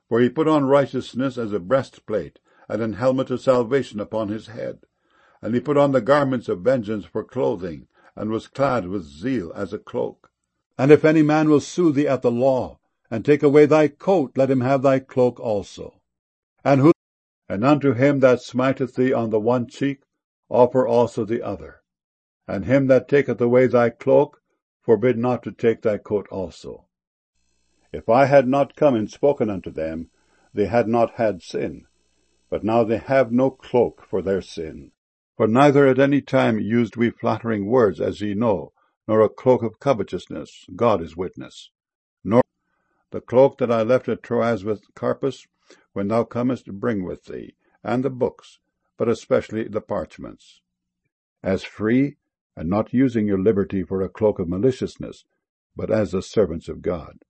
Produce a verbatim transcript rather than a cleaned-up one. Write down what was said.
For he put on righteousness as a breastplate, and an helmet of salvation upon his head. And he put on the garments of vengeance for clothing, and was clad with zeal as a cloak. And if any man will sue thee at the law, and take away thy coat, let him have thy cloak also. And who and unto him that smiteth thee on the one cheek, offer also the other. And him that taketh away thy cloak, forbid not to take thy coat also. If I had not come and spoken unto them, they had not had sin. But now they have no cloak for their sin. For neither at any time used we flattering words, as ye know, nor a cloak of covetousness, God is witness. Nor the cloak that I left at Troas with Carpus, when thou comest, bring with thee, and the books, but especially the parchments. As free, and not using your liberty for a cloak of maliciousness, but as the servants of God.